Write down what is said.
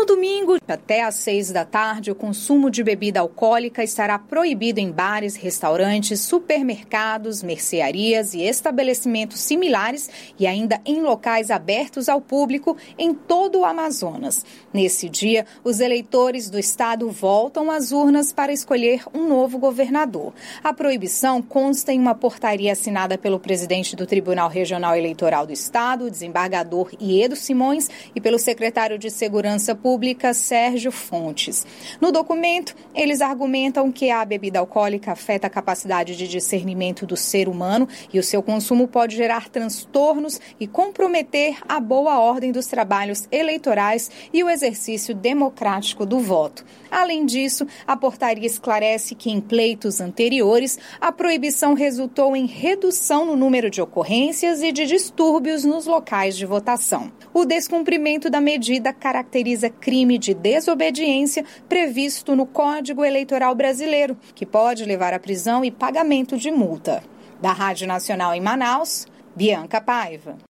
No domingo, até às 6 da tarde, o consumo de bebida alcoólica estará proibido em bares, restaurantes, supermercados, mercearias e estabelecimentos similares e ainda em locais abertos ao público em todo o Amazonas. Nesse dia, os eleitores do estado voltam às urnas para escolher um novo governador. A proibição consta em uma portaria assinada pelo presidente do Tribunal Regional Eleitoral do Estado, o desembargador Iedo Simões, e pelo secretário de Segurança Pública, Sérgio Fontes. No documento, eles argumentam que a bebida alcoólica afeta a capacidade de discernimento do ser humano e o seu consumo pode gerar transtornos e comprometer a boa ordem dos trabalhos eleitorais e o exercício democrático do voto. Além disso, a portaria esclarece que em pleitos anteriores, a proibição resultou em redução no número de ocorrências e de distúrbios nos locais de votação. O descumprimento da medida caracteriza crime de desobediência previsto no Código Eleitoral Brasileiro, que pode levar à prisão e pagamento de multa. Da Rádio Nacional em Manaus, Bianca Paiva.